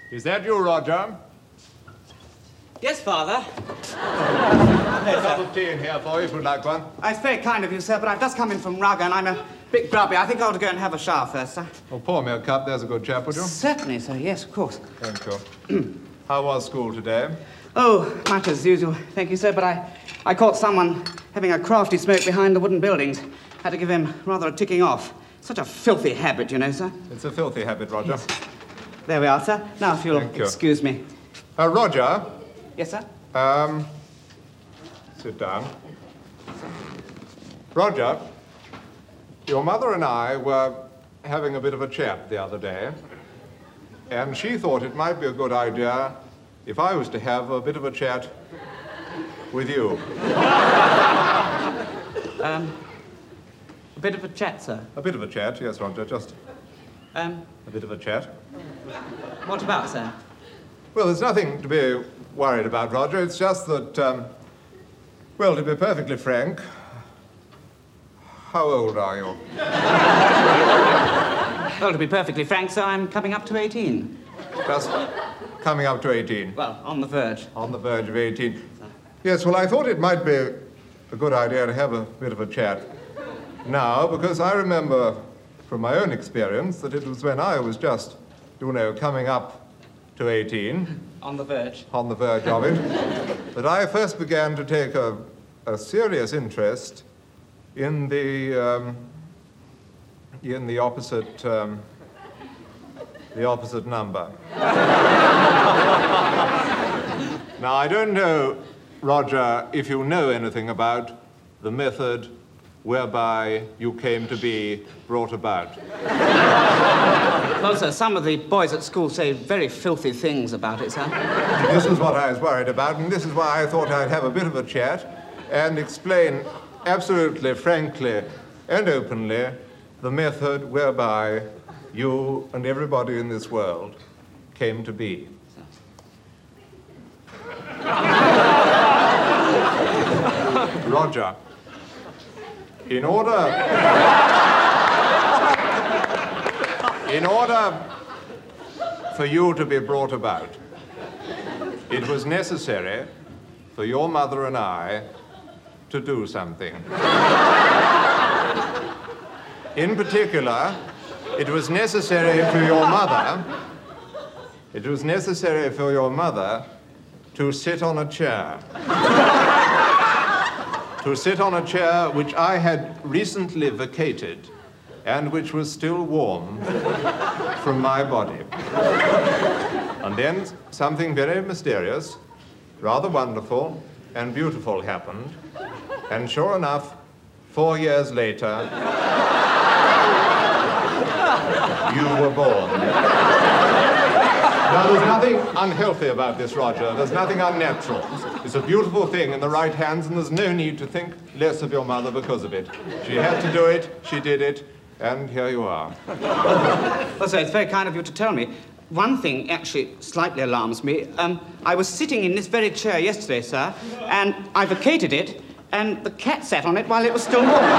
Is that you, Roger? Yes, Father. A cup of tea in here for you, if you'd like one. It's very kind of you, sir, but I've just come in from Rugger and I'm a bit grubby. I think I ought to go and have a shower first, sir. Well, pour me a cup, there's a good chap, would you? Certainly, sir. Yes, of course. Thank you. How was school today? Oh, much as usual. Thank you, sir, but I caught someone having a crafty smoke behind the wooden buildings. Had to give him rather a ticking off. Such a filthy habit, you know, sir. It's a filthy habit, Roger. Yes. There we are, sir. Now, if you'll excuse me. Roger? Yes, sir? Sit down. Roger, your mother and I were having a bit of a chat the other day, and she thought it might be a good idea if I was to have a bit of a chat with you. A bit of a chat, sir? A bit of a chat, yes, Roger, just a bit of a chat. What about, sir? Well, there's nothing to be worried about, Roger. It's just that, well, to be perfectly frank, how old are you? Well, to be perfectly frank, sir, I'm coming up to 18. Just coming up to 18? Well, on the verge. On the verge of 18. Yes, well, I thought it might be a good idea to have a bit of a chat now, because I remember from my own experience that it was when I was just, you know, coming up to 18. On the verge. On the verge of it. That I first began to take a serious interest in the opposite number. Now, I don't know, Roger, if you know anything about the method whereby you came to be brought about. Well, sir, some of the boys at school say very filthy things about it, sir. This is what I was worried about, and this is why I thought I'd have a bit of a chat and explain absolutely, frankly, and openly the method whereby you and everybody in this world came to be. Roger, in order for you to be brought about, it was necessary for your mother and I to do something. In particular, it was necessary for your mother to sit on a chair. To sit on a chair which I had recently vacated and which was still warm from my body. And then something very mysterious, rather wonderful and beautiful happened. And sure enough, 4 years later, you were born. Now, there's nothing unhealthy about this, Roger. There's nothing unnatural. It's a beautiful thing in the right hands, and there's no need to think less of your mother because of it. She had to do it, she did it, and here you are. Well, sir, it's very kind of you to tell me. One thing actually slightly alarms me. I was sitting in this very chair yesterday, sir, and I vacated it, and the cat sat on it while it was still warm.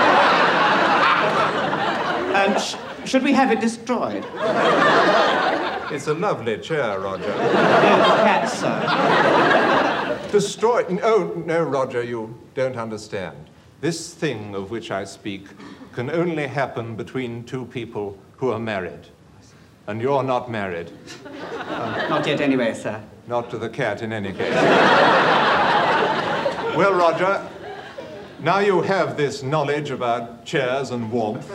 Should we have it destroyed? It's a lovely chair, Roger. The cat, sir. Destroyed? No, Roger, you don't understand. This thing of which I speak can only happen between two people who are married. And you're not married. Not yet anyway, sir. Not to the cat, in any case. Well, Roger, now you have this knowledge about chairs and warmth.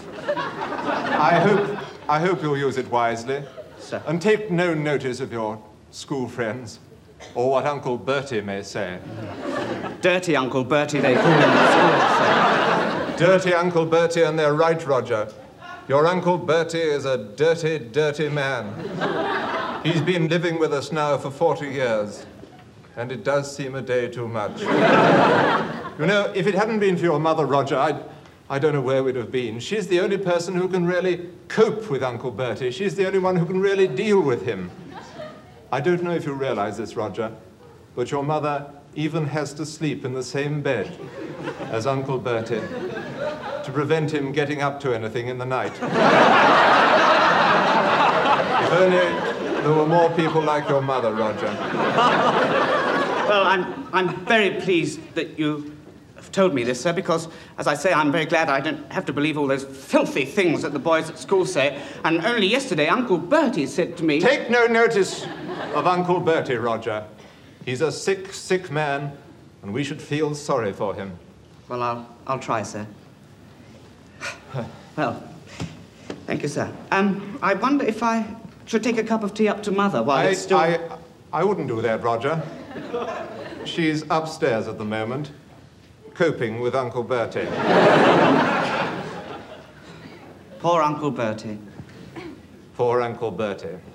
I hope you'll use it wisely. Sir. And take no notice of your school friends, or what Uncle Bertie may say. Dirty Uncle Bertie, they call him at school, sir. Dirty Uncle Bertie, and they're right, Roger. Your Uncle Bertie is a dirty, dirty man. He's been living with us now for 40 years, and it does seem a day too much. You know, if it hadn't been for your mother, Roger, I don't know where we'd have been. She's the only person who can really cope with Uncle Bertie. She's the only one who can really deal with him. I don't know if you realize this, Roger, but your mother even has to sleep in the same bed as Uncle Bertie to prevent him getting up to anything in the night. there were more people like your mother, Roger. Well, I'm very pleased that you have told me this, sir, because, as I say, I'm very glad I don't have to believe all those filthy things that the boys at school say. And only yesterday, Uncle Bertie said to me... Take no notice of Uncle Bertie, Roger. He's a sick, sick man, and we should feel sorry for him. Well, I'll try, sir. Well, thank you, sir. I wonder if I should take a cup of tea up to Mother while it's still... I wouldn't do that, Roger. She's upstairs at the moment, coping with Uncle Bertie. Poor Uncle Bertie. Poor Uncle Bertie.